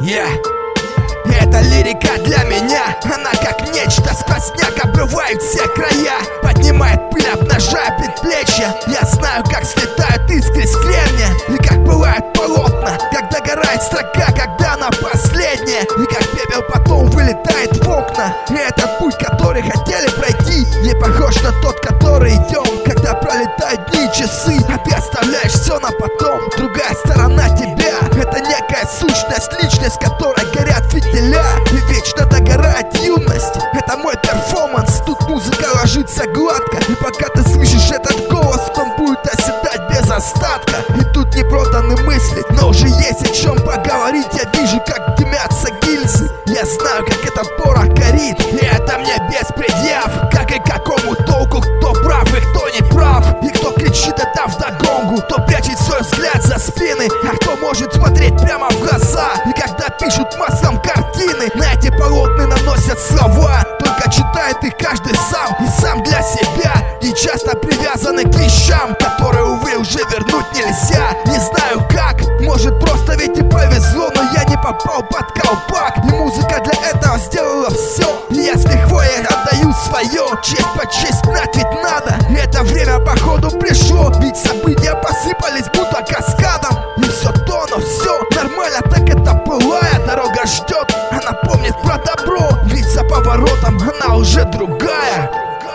Эта лирика для меня, она как нечто, сквозняк обрывает все края, поднимает пыль, обнажая предплечья. Я знаю, как слетают искры с кремня, и как бывают полотна, как догорает строка, когда она последняя, и как пепел потом вылетает в окна. И этот путь, который хотели пройти, не похож на тот, который идем, когда пролетают дни и часы, а ты оставляешь все на потом. Другая сторона тебя — это некая сущность, личность, которой горят фитиля, и вечно догорает юность. Это мой перформанс, тут музыка ложится гладко, и пока ты слышишь этот голос, он будет оседать без остатка. И тут не проданы мысли, но уже есть о чем поговорить. Я вижу, как дымятся гильзы, я знаю, как этот порох горит, и это мне без предъяв. Как и какому толку, кто прав и кто не прав, и кто кричит это вдогонку, кто прячет свой взгляд за спины, а кто может смотреть прямо в глаза. И когда пишут маслом картины, на эти полотна наносят слова, только читает их каждый сам, и сам для себя, и часто привязаны к вещам, которые, увы, уже вернуть нельзя. Не знаю как, может просто ведь и повезло, но я не попал под колпак, и музыка для этого сделала все. И я с лихвой отдаю свое, честь по честь знать ведь надо. И это время походу пришло, ведь события посыпались будто каскадом. И все то, но все нормально, так это былая дорога ждет. Она помнит про добро, ведь за поворотом она уже другая.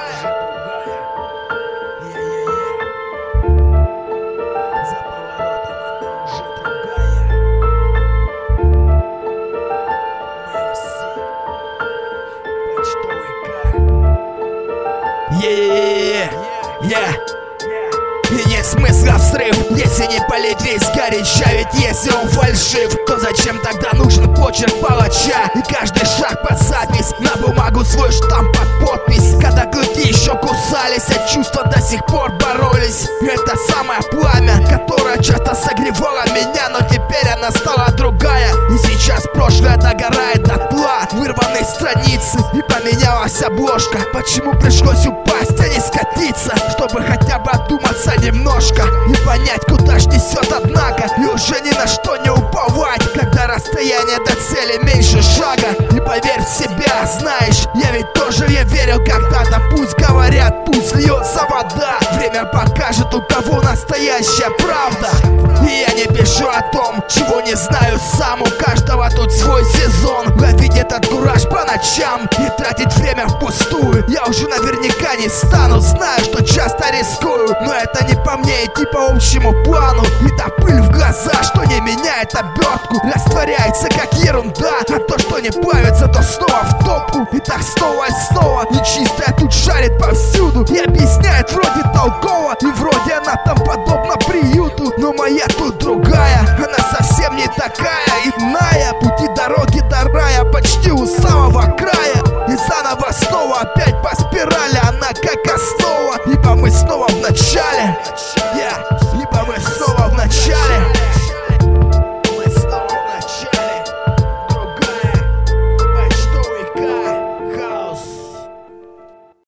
И нет смысла в срыв, если не полить весь горяча. Ведь если он фальшив, то зачем тогда нужен почерк палача? И каждый шаг под запись, на бумагу свой штамп под подпись. Когда клыки еще кусались, а чувства до сих пор боролись. Это самое пламя, которое часто согревало меня, но теперь она стала другая. И сейчас прошлое догорает дотла, вырванные страницы, и поменялась обложка. Почему пришлось упасть, а не скатиться, чтобы хотя бы одуматься немножко и понять, куда ж несет однако, и уже ни на что не уповать, когда расстояние до цели меньше шага. И поверь в себя, знаешь, я ведь тоже верил когда-то. Пусть говорят, пусть льется вода, время покажет, у кого настоящая правда. И я не пишу о том, чего не знаю сам, у каждого тут свой сезон. Ловить этот кураж по ночам и тратить время впустую я уже наверняка не стану. Знаю, что часто рискую, но это не по мне, идти по общему плану. И та пыль в глаза, что не меняет обертку, растворяется как ерунда, а то, что не плавится, то снова в топку. И так снова и снова, нечистая тут шарит повсюду и объясняет вроде толково, и вроде она там подобна приюту. Но моя тут другая, она совсем не такая, иная. Пути дороги до рая почти у самого края, и заново снова опять по спирали она как основа, ибо мы снова в начале.